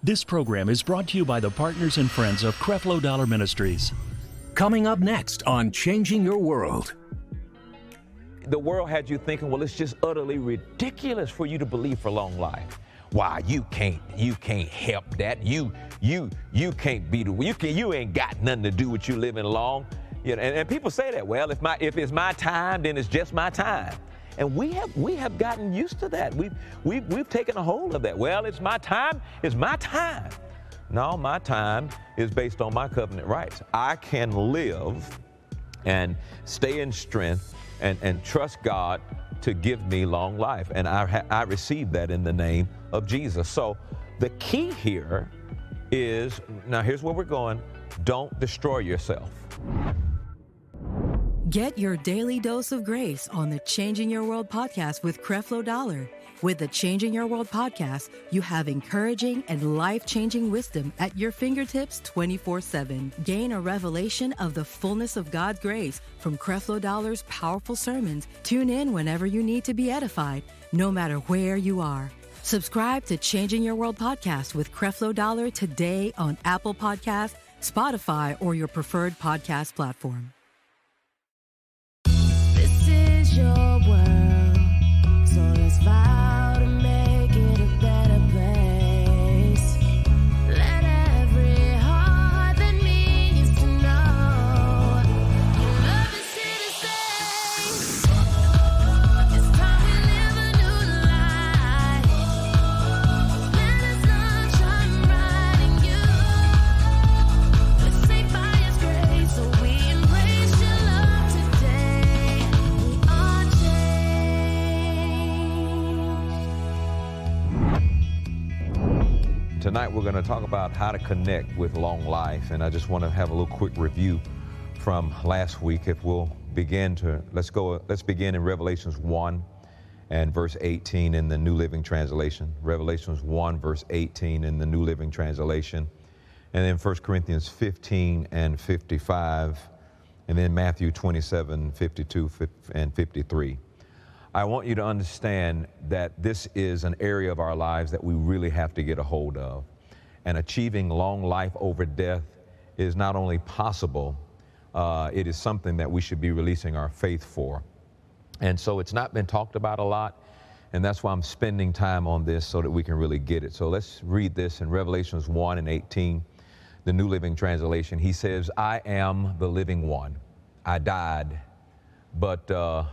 This program is brought to you by the partners and friends of Creflo Dollar Ministries. Coming up next on Changing Your World. The world had you thinking, well, it's just utterly ridiculous for you to believe for long life. Why, you can't help that. You can't be you ain't got nothing to do with you living long. You know, and people say that, well, if it's my time, then it's just my time. And we have gotten used to that. We've taken a hold of that. Well, it's my time, it's my time. No, my time is based on my covenant rights. I can live and stay in strength and trust God to give me long life. And I received that in the name of Jesus. So the key here is, now here's where we're going, don't destroy yourself. Get your daily dose of grace on the Changing Your World podcast with Creflo Dollar. With the Changing Your World podcast, you have encouraging and life-changing wisdom at your fingertips 24/7. Gain a revelation of the fullness of God's grace from Creflo Dollar's powerful sermons. Tune in whenever you need to be edified, no matter where you are. Subscribe to Changing Your World podcast with Creflo Dollar today on Apple Podcasts, Spotify, or your preferred podcast platform. This is your world, so let's vow to make it a better place. Let every heart that needs to know your love is here to stay. It's time we live a new life. Let the sun shine bright in you. We're saved by His grace, so we embrace your love today. We are changed. Tonight we're going to talk about how to connect with long life, and I just want to have a little quick review from last week. If we'll let's begin in Revelations 1 and verse 18 in the New Living Translation. Revelations 1 verse 18 in the New Living Translation, and then 1 Corinthians 15 and 55, and then Matthew 27, 52 and 53. I want you to understand that this is an area of our lives that we really have to get a hold of. And achieving long life over death is not only possible, it is something that we should be releasing our faith for. And so it's not been talked about a lot, and that's why I'm spending time on this so that we can really get it. So let's read this in Revelations 1 and 18, the New Living Translation. He says, I am the living one. I died, but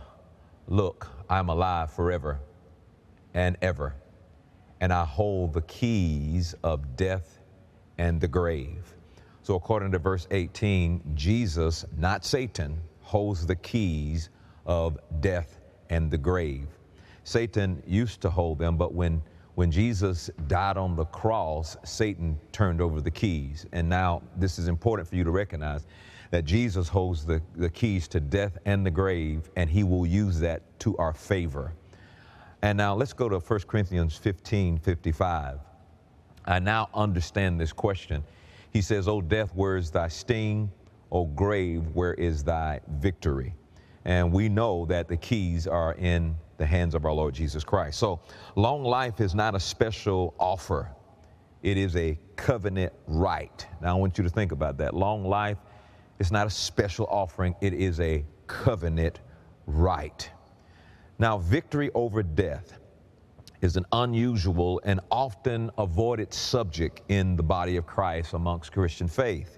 look, I'm alive forever and ever, and I hold the keys of death and the grave. So according to verse 18, Jesus, not Satan, holds the keys of death and the grave. Satan used to hold them, but when Jesus died on the cross, Satan turned over the keys. And now this is important for you to recognize that Jesus holds the keys to death and the grave, and he will use that to our favor. And now let's go to 1 Corinthians 15, 55. I now understand this question. He says, O death, where is thy sting? O grave, where is thy victory? And we know that the keys are in the hands of our Lord Jesus Christ. So long life is not a special offer. It is a covenant right. Now I want you to think about that. Long life is not a special offering. It is a covenant right. Now, victory over death is an unusual and often avoided subject in the body of Christ amongst Christian faith.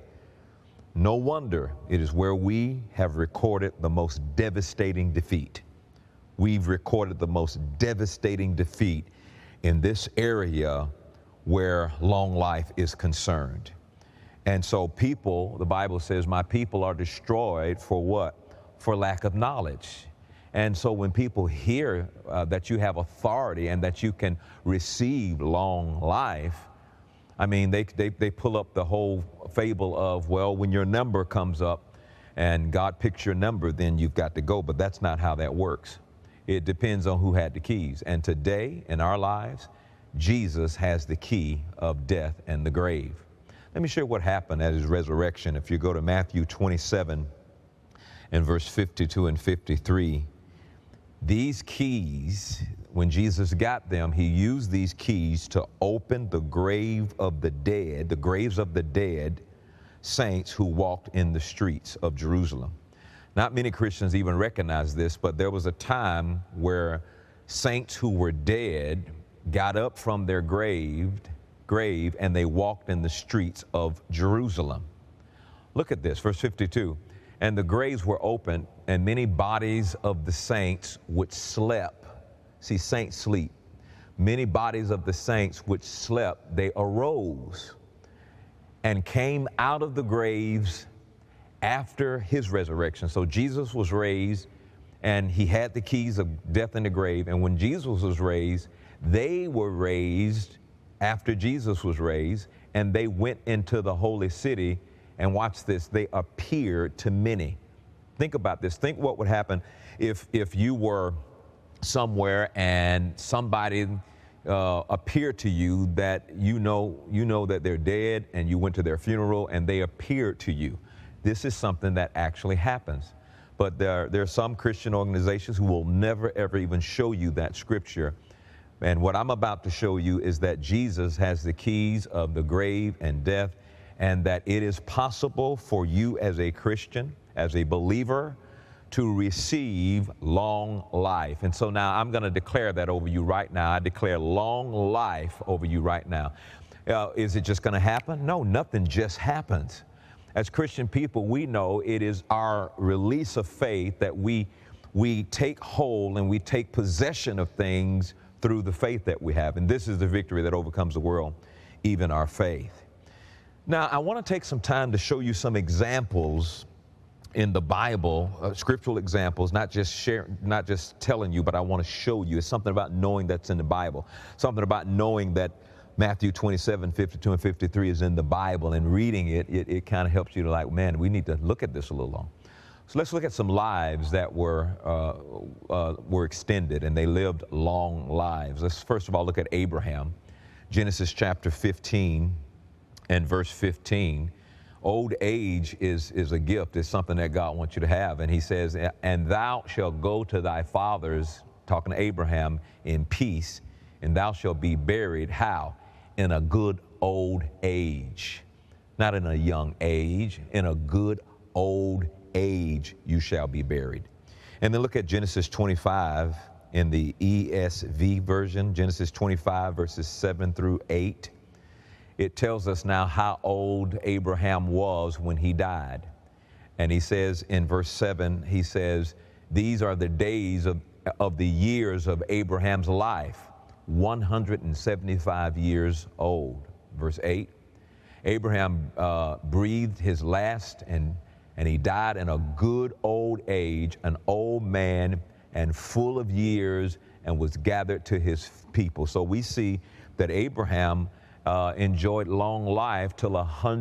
No wonder it is where we have recorded the most devastating defeat. We've recorded the most devastating defeat in this area where long life is concerned. And so people, the Bible says, my people are destroyed for what? For lack of knowledge. And so when people hear that you have authority and that you can receive long life, I mean, they pull up the whole fable of, well, when your number comes up and God picks your number, then you've got to go. But that's not how that works. It depends on who had the keys. And today in our lives, Jesus has the key of death and the grave. Let me share what happened at his resurrection. If you go to Matthew 27 and verse 52 and 53, these keys when Jesus got them, he used these keys to open the grave of the dead, the graves of the dead saints who walked in the streets of Jerusalem. Not many Christians even recognize this, but there was a time where saints who were dead got up from their grave and they walked in the streets of Jerusalem. Look at this, verse 52. And the graves were opened, and many bodies of the saints which slept. See, saints sleep. Many bodies of the saints which slept, they arose and came out of the graves after his resurrection. So Jesus was raised, and he had the keys of death and the grave. And when Jesus was raised, they were raised after Jesus was raised, and they went into the holy city. And watch this, they appeared to many. Think about this. Think what would happen if you were somewhere and somebody appeared to you that you know that they're dead, and you went to their funeral and they appeared to you. This is something that actually happens. But there are some Christian organizations who will never, ever even show you that scripture. And what I'm about to show you is that Jesus has the keys of the grave and death, and that it is possible for you as a Christian, as a believer, to receive long life. And so now I'm going to declare that over you right now. I declare long life over you right now. Is it just going to happen? No, nothing just happens. As Christian people, we know it is our release of faith that we take hold and we take possession of things through the faith that we have. And this is the victory that overcomes the world, even our faith. Now, I want to take some time to show you some examples in the Bible, scriptural examples, not just telling you, but I want to show you. It's something about knowing that's in the Bible, something about knowing that Matthew 27, 52 and 53 is in the Bible, and reading it kind of helps you to like, man, we need to look at this a little long. So let's look at some lives that were extended, and they lived long lives. Let's first of all look at Abraham. Genesis chapter 15 and verse 15. Old age is a gift. It's something that God wants you to have. And he says, and thou shalt go to thy fathers, talking to Abraham, in peace, and thou shalt be buried, how? In a good old age. Not in a young age, in a good old age you shall be buried. And then look at Genesis 25 in the ESV version, Genesis 25 verses 7 through 8. It tells us now how old Abraham was when he died. And he says in verse 7, he says, these are the days of the years of Abraham's life, 175 years old. Verse 8, Abraham breathed his last, and he died in a good old age, an old man and full of years, and was gathered to his people. So we see that Abraham enjoyed long life till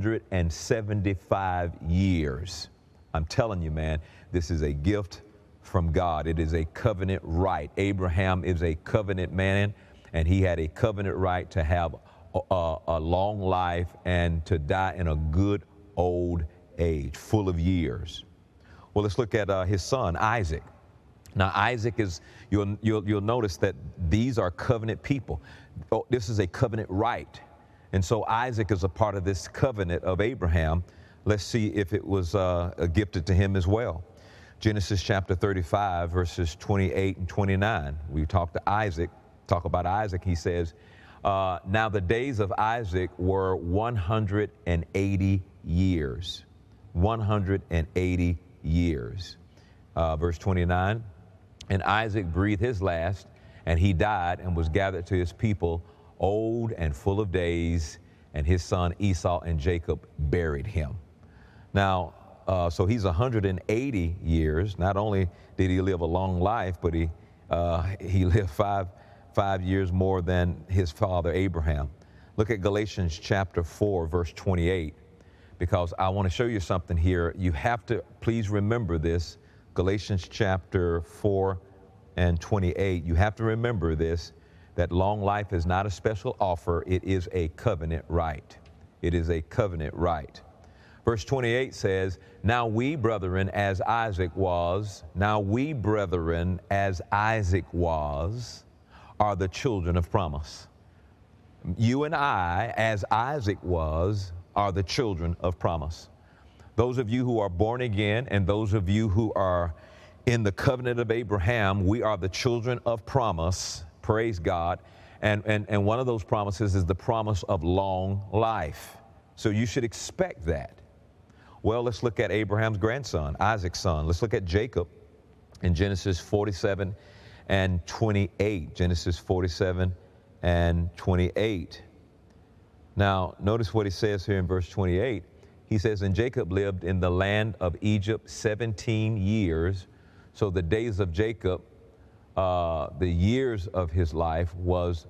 175 years. I'm telling you, man, this is a gift from God. It is a covenant right. Abraham is a covenant man, and he had a covenant right to have a long life and to die in a good old age, full of years. Well, let's look at his son, Isaac. Now, Isaac is, you'll notice that these are covenant people. Oh, this is a covenant right. And so Isaac is a part of this covenant of Abraham. Let's see if it was gifted to him as well. Genesis chapter 35, verses 28 and 29. We talk about Isaac. He says, now the days of Isaac were 180 years. 180 years. Verse 29, and Isaac breathed his last, and he died and was gathered to his people, old and full of days, and his son Esau and Jacob buried him. Now, so he's 180 years. Not only did he live a long life, but he lived five years more than his father Abraham. Look at Galatians chapter 4, verse 28, because I want to show you something here. You have to please remember this. Galatians chapter 4 and 28. You have to remember this, that long life is not a special offer. It is a covenant right. It is a covenant right. Verse 28 says, now we brethren as Isaac was are the children of promise. You and I, as Isaac was, are the children of promise. Those of you who are born again and those of you who are in the covenant of Abraham, we are the children of promise. Praise God. And one of those promises is the promise of long life. So you should expect that. Well, let's look at Abraham's grandson, Isaac's son. Let's look at Jacob in Genesis 47 and 28. Genesis 47 and 28. Now, notice what he says here in verse 28. He says, and Jacob lived in the land of Egypt 17 years. So the days of Jacob, the years of his life was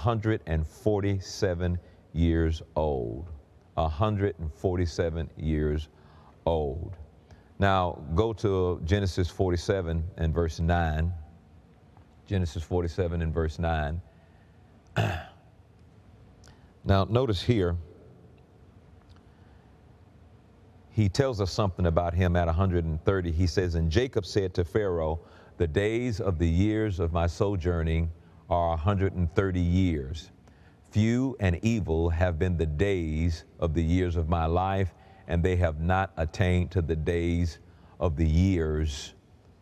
147 years old. 147 years old. Now, go to Genesis 47 and verse 9. Genesis 47 and verse 9. Now, notice here, he tells us something about him at 130. He says, and Jacob said to Pharaoh, the days of the years of my sojourning are 130 years. Few and evil have been the days of the years of my life, and they have not attained to the days of the years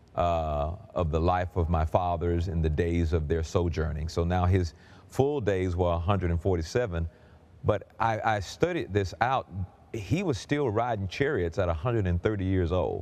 of the life of my fathers in the days of their sojourning. So now his full days were 147, but I studied this out. He was still riding chariots at 130 years old.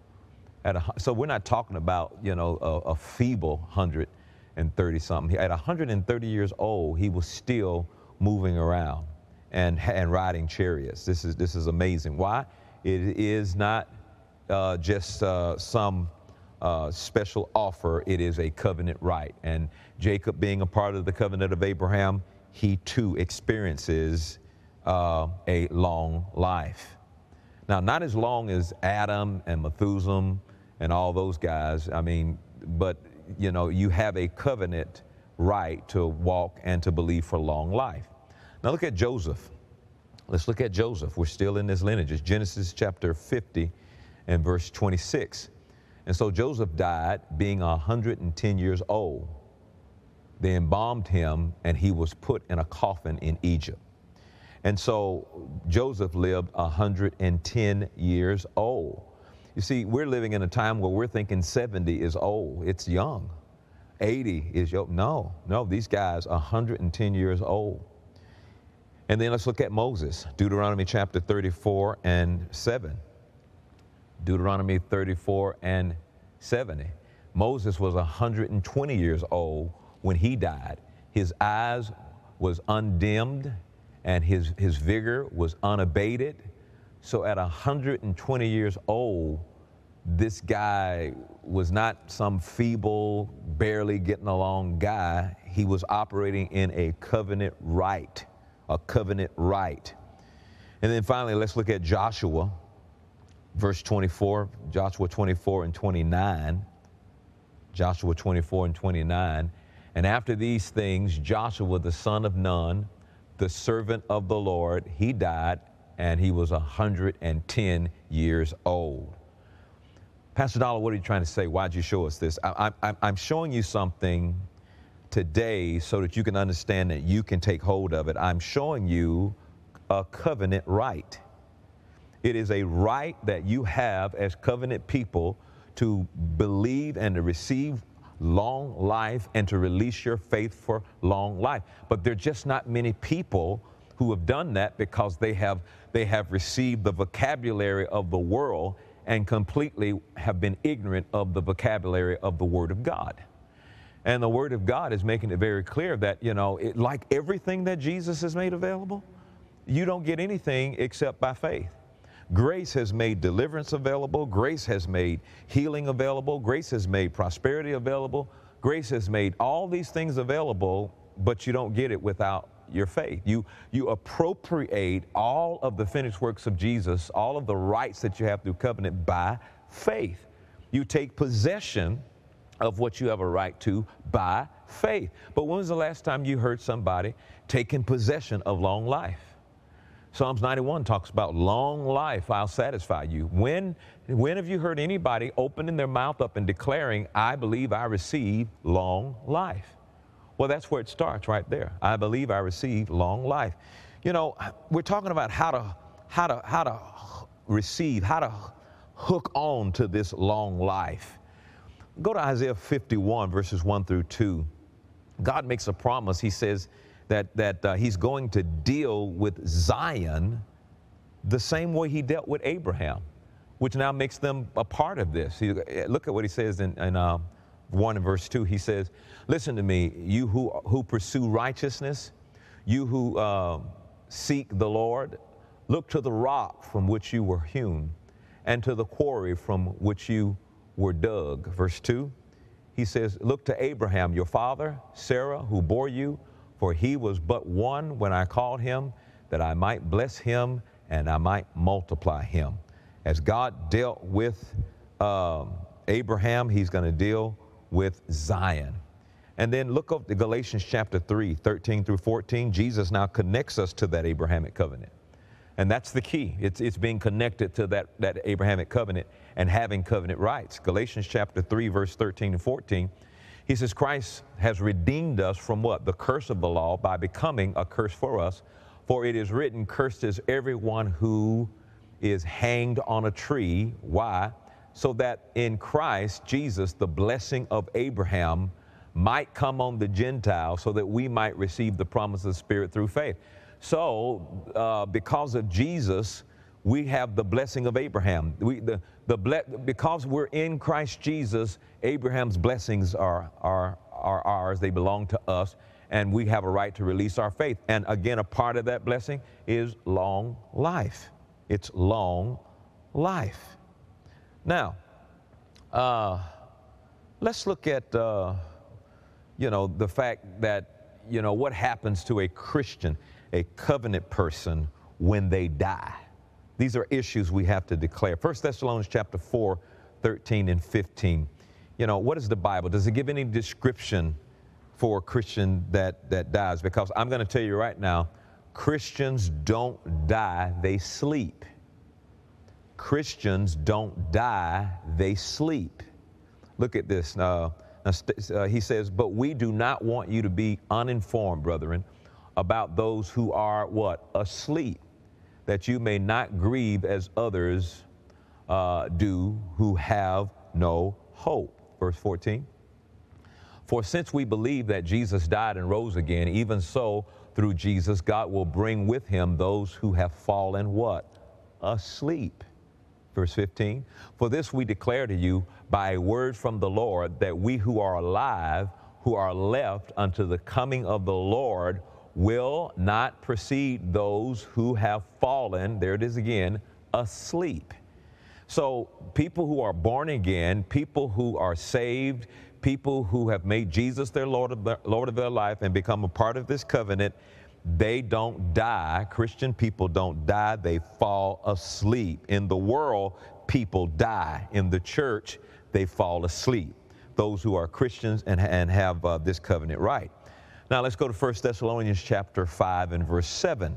So we're not talking about, a feeble 130 something. At 130 years old, he was still moving around and riding chariots. This is amazing. Why? It is not just some special offer. It is a covenant right. And Jacob, being a part of the covenant of Abraham, he too experiences a long life. Now, not as long as Adam and Methuselah and all those guys. But you have a covenant right to walk and to believe for long life. Now look at Joseph. Let's look at Joseph. We're still in this lineage. It's Genesis chapter 50 and verse 26. And so Joseph died being 110 years old. They embalmed him and he was put in a coffin in Egypt. And so Joseph lived 110 years old. You see, we're living in a time where we're thinking 70 is old. It's young. 80 is young. No, these guys are 110 years old. And then let's look at Moses, Deuteronomy chapter 34 and 7. Deuteronomy 34 and 70. Moses was 120 years old when he died. His eyes was undimmed and his vigor was unabated. So at 120 years old, this guy was not some feeble, barely getting along guy. He was operating in a covenant right, And then finally, let's look at Joshua, verse 24, Joshua 24 and 29. Joshua 24 and 29. And after these things, Joshua, the son of Nun, the servant of the Lord, he died, and he was 110 years old. Pastor Dollar, what are you trying to say? Why'd you show us this? I'm showing you something today so that you can understand that you can take hold of it. I'm showing you a covenant right. It is a right that you have as covenant people to believe and to receive long life and to release your faith for long life. But there are just not many people who have done that because they have received the vocabulary of the world and completely have been ignorant of the vocabulary of the Word of God. And the Word of God is making it very clear that, like everything that Jesus has made available, you don't get anything except by faith. Grace has made deliverance available. Grace has made healing available. Grace has made prosperity available. Grace has made all these things available, but you don't get it without your faith. You appropriate all of the finished works of Jesus, all of the rights that you have through covenant by faith. You take possession of what you have a right to by faith. But when was the last time you heard somebody taking possession of long life? Psalms 91 talks about long life, I'll satisfy you. When have you heard anybody opening their mouth up and declaring, I believe I receive long life? Well, that's where it starts right there. I believe I received long life. You know, we're talking about how to receive, how to hook on to this long life. Go to Isaiah 51, verses 1 through 2. God makes a promise. He says that he's going to deal with Zion the same way he dealt with Abraham, which now makes them a part of this. Look at what he says in 1 and verse 2. He says, listen to me, you who pursue righteousness, you who seek the Lord, look to the rock from which you were hewn, and to the quarry from which you were dug. Verse 2, he says, look to Abraham, your father, Sarah, who bore you, for he was but one when I called him, that I might bless him and I might multiply him. As God dealt with Abraham, he's going to deal with Zion. And then look up to Galatians chapter 3, 13 through 14. Jesus now connects us to that Abrahamic covenant. And that's the key. It's being connected to that Abrahamic covenant and having covenant rights. Galatians chapter 3, verse 13 and 14, he says, Christ has redeemed us from what? The curse of the law by becoming a curse for us. For it is written, cursed is everyone who is hanged on a tree. Why? So that in Christ Jesus, the blessing of Abraham might come on the Gentiles, so that we might receive the promise of the Spirit through faith. So, because of Jesus, we have the blessing of Abraham. Because we're in Christ Jesus, Abraham's blessings are ours. They belong to us, and we have a right to release our faith. And again, a part of that blessing is long life. It's long life. Now, let's look at, the fact that, what happens to a Christian, a covenant person, when they die. These are issues we have to declare. 1 Thessalonians chapter 4, 13 and 15. What is the Bible? Does it give any description for a Christian that dies? Because I'm going to tell you right now, Christians don't die, they sleep. Christians don't die, they sleep. Look at this. He says, but we do not want you to be uninformed, brethren, about those who are what? Asleep, that you may not grieve as others do who have no hope. Verse 14. For since we believe that Jesus died and rose again, even so through Jesus, God will bring with him those who have fallen what? Asleep. Verse 15. For this we declare to you by a word from the Lord, that we who are alive, who are left unto the coming of the Lord, will not precede those who have fallen, there it is again, asleep. So people who are born again, people who are saved, people who have made Jesus their Lord of their life and become a part of this covenant, they don't die. Christian people don't die, they fall asleep. In the world, people die. In the church, they fall asleep. Those who are Christians and have this covenant right. Now let's go to 1 Thessalonians chapter 5 and verse 7.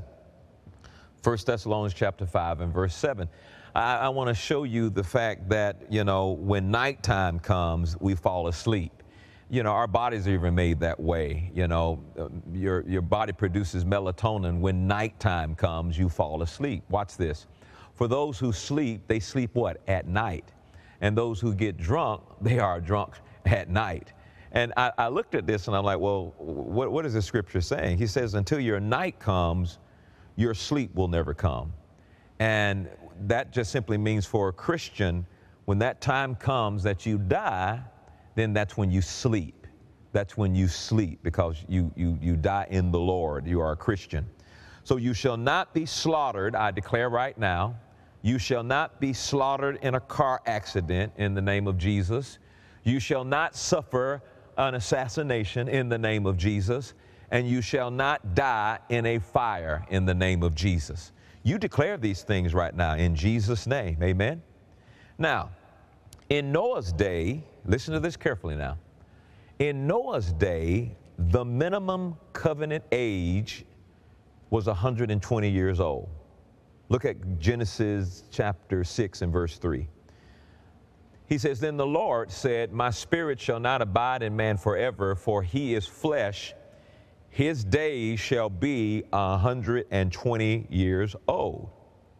1 Thessalonians chapter 5 and verse 7. I want to show you the fact that, when nighttime comes, we fall asleep. Our bodies are even made that way. Your body produces melatonin. When nighttime comes, you fall asleep. Watch this. For those who sleep, they sleep what? At night. And those who get drunk, they are drunk at night. And I looked at this and I'm like, well, what is the scripture saying? He says, until your night comes, your sleep will never come. And that just simply means for a Christian, when that time comes that you die, then that's when you sleep. That's when you sleep, because you die in the Lord. You are a Christian. So you shall not be slaughtered, I declare right now. You shall not be slaughtered in a car accident in the name of Jesus. You shall not suffer an assassination in the name of Jesus, and you shall not die in a fire in the name of Jesus. You declare these things right now in Jesus' name, amen? Now, in Noah's day, listen to this carefully now. In Noah's day, the minimum covenant age was 120 years old. Look at Genesis chapter 6 and verse 3. He says, then the Lord said, my spirit shall not abide in man forever, for he is flesh. His days shall be 120 years old.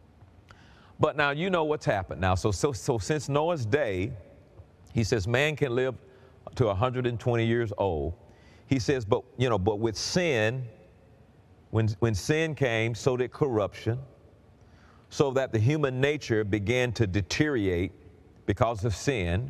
But now you know what's happened now. So since Noah's day, he says man can live to 120 years old. He says, but with sin, when sin came, so did corruption, so that the human nature began to deteriorate because of sin.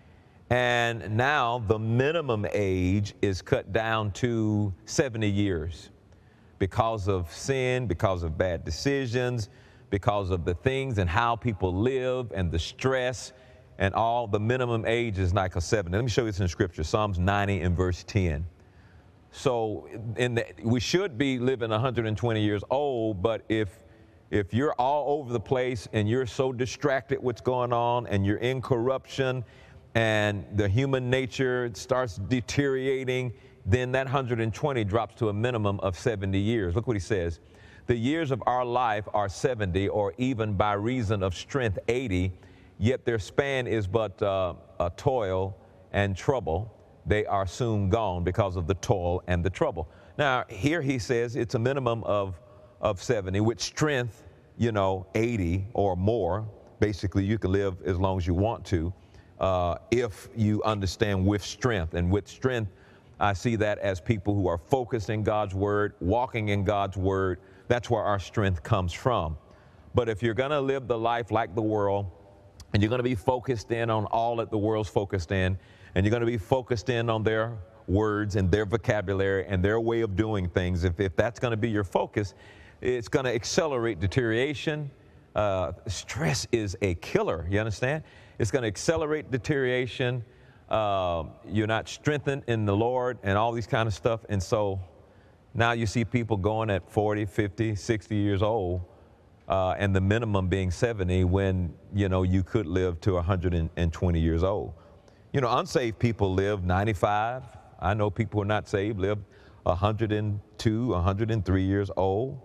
And now the minimum age is cut down to 70 years because of sin, because of bad decisions, because of the things and how people live and the stress and all. The minimum age is like a 70. Let me show you this in Scripture, Psalms 90 and verse 10. So we should be living 120 years old, but if you're all over the place and you're so distracted what's going on and you're in corruption and the human nature starts deteriorating, then that 120 drops to a minimum of 70 years. Look what he says. The years of our life are 70, or even by reason of strength 80, yet their span is but a toil and trouble. They are soon gone because of the toil and the trouble. Now, here he says it's a minimum of 70, with strength, 80 or more. Basically, you can live as long as you want to if you understand with strength. And with strength, I see that as people who are focused in God's word, walking in God's word. That's where our strength comes from. But if you're going to live the life like the world, and you're going to be focused in on all that the world's focused in, and you're going to be focused in on their words and their vocabulary and their way of doing things, if that's going to be your focus, it's going to accelerate deterioration. Stress is a killer, you understand? It's going to accelerate deterioration. You're not strengthened in the Lord and all these kind of stuff. And so now you see people going at 40, 50, 60 years old, and the minimum being 70 when, you could live to 120 years old. Unsaved people live 95. I know people who are not saved live 102, 103 years old.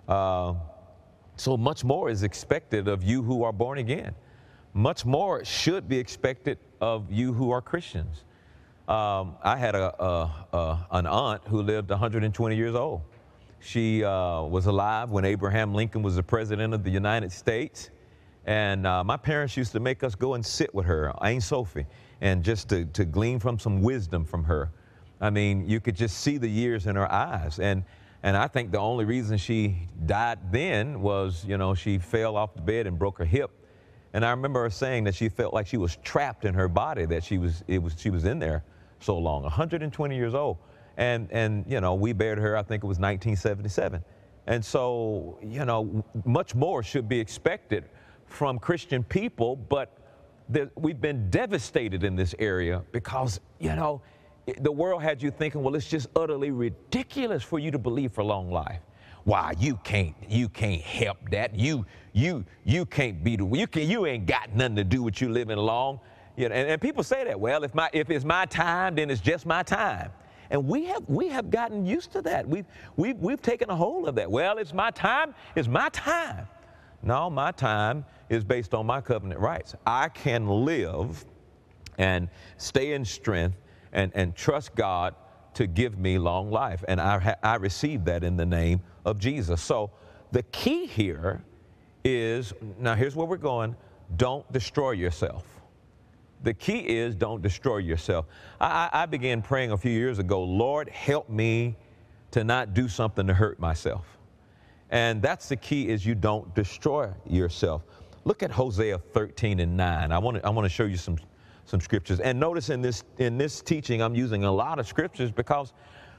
So much more is expected of you who are born again. Much more should be expected of you who are Christians. I had an aunt who lived 120 years old. She was alive when Abraham Lincoln was the president of the United States. And my parents used to make us go and sit with her, Aunt Sophie, and just to glean from some wisdom from her. I mean, you could just see the years in her eyes. And I think the only reason she died then was, she fell off the bed and broke her hip. And I remember her saying that she felt like she was trapped in her body, that she was in there so long, 120 years old. And we buried her, I think it was 1977. And so, much more should be expected from Christian people, but we've been devastated in this area because, the world had you thinking, well, it's just utterly ridiculous for you to believe for long life. Why, you can't help that. You can't be you ain't got nothing to do with you living long. And people say that, well, if it's my time, then it's just my time. And we have gotten used to that. We've taken a hold of that. Well, it's my time, it's my time. No, my time is based on my covenant rights. I can live and stay in strength and trust God to give me long life. And I received that in the name of Jesus. So the key here is, now here's where we're going, don't destroy yourself. The key is don't destroy yourself. I began praying a few years ago, Lord, help me to not do something to hurt myself. And that's the key, is you don't destroy yourself. Look at Hosea 13:9. I want to show you some scriptures. And notice in this teaching, I'm using a lot of scriptures because,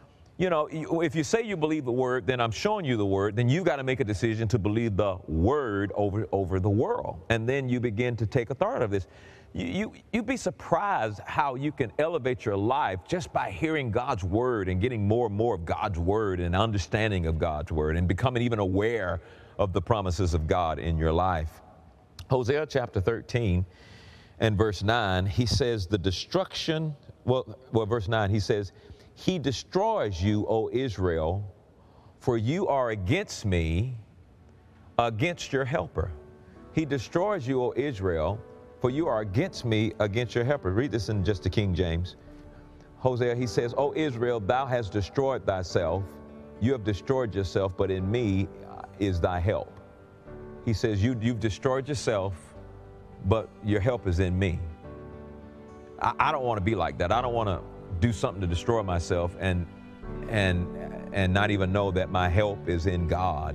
if you say you believe the word, then I'm showing you the word, then you got to make a decision to believe the word over the world. And then you begin to take authority of this. You'd be surprised how you can elevate your life just by hearing God's word and getting more and more of God's word and understanding of God's word and becoming even aware of the promises of God in your life. Hosea chapter 13 and verse 9, he says the destruction, verse 9, he says, he destroys you, O Israel, for you are against me, against your helper. He destroys you, O Israel, For you are against me, against your helper. Read this in just the King James. Hosea, he says, O Israel, thou hast destroyed thyself. You have destroyed yourself, but in me is thy help. He says, you've destroyed yourself, but your help is in me. I don't want to be like that. I don't want to do something to destroy myself and not even know that my help is in God.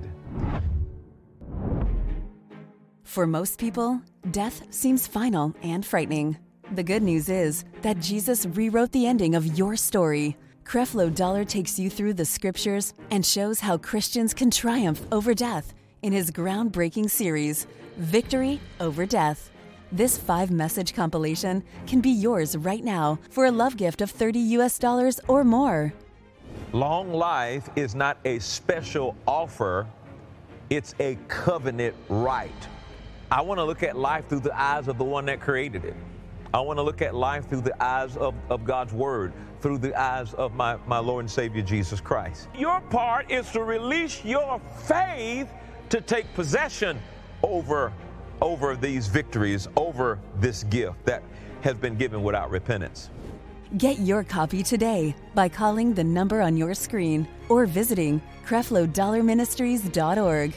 For most people, death seems final and frightening. The good news is that Jesus rewrote the ending of your story. Creflo Dollar takes you through the scriptures and shows how Christians can triumph over death in his groundbreaking series, Victory Over Death. This 5-message compilation can be yours right now for a love gift of $30 or more. Long life is not a special offer, it's a covenant right. I want to look at life through the eyes of the one that created it. I want to look at life through the eyes of God's Word, through the eyes of my Lord and Savior, Jesus Christ. Your part is to release your faith to take possession over these victories, over this gift that has been given without repentance. Get your copy today by calling the number on your screen or visiting CrefloDollarMinistries.org.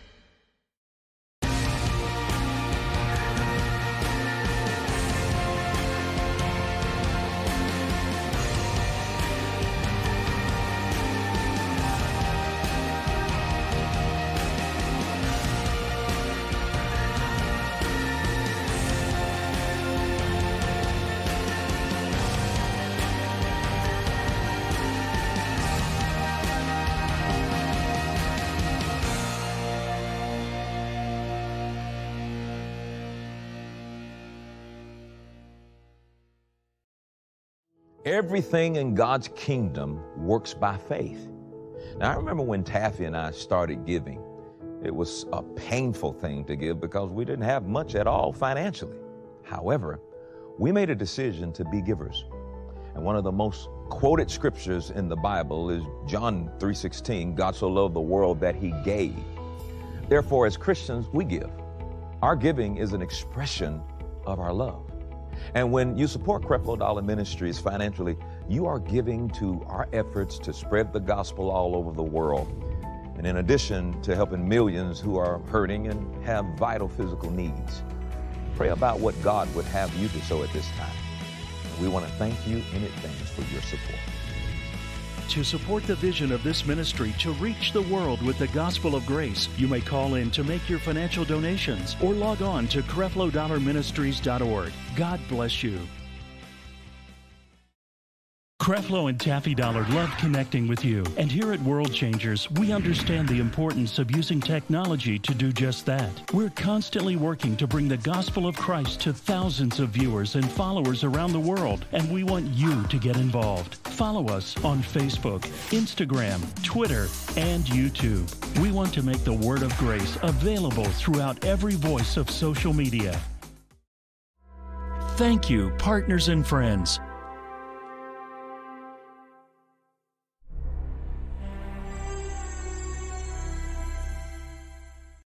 Everything in God's kingdom works by faith. Now, I remember when Taffy and I started giving, it was a painful thing to give because we didn't have much at all financially. However, we made a decision to be givers. And one of the most quoted scriptures in the Bible is John 3:16, God so loved the world that he gave. Therefore, as Christians, we give. Our giving is an expression of our love. And when you support Creflo Dollar Ministries financially, you are giving to our efforts to spread the gospel all over the world. And in addition to helping millions who are hurting and have vital physical needs, pray about what God would have you to sow at this time. And we want to thank you in advance for your support. To support the vision of this ministry to reach the world with the gospel of grace, you may call in to make your financial donations or log on to CrefloDollarMinistries.org. God bless you. Creflo and Taffy Dollar love connecting with you, and here at World Changers, we understand the importance of using technology to do just that. We're constantly working to bring the gospel of Christ to thousands of viewers and followers around the world, and we want you to get involved. Follow us on Facebook, Instagram, Twitter, and YouTube. We want to make the word of grace available throughout every voice of social media. Thank you, partners and friends.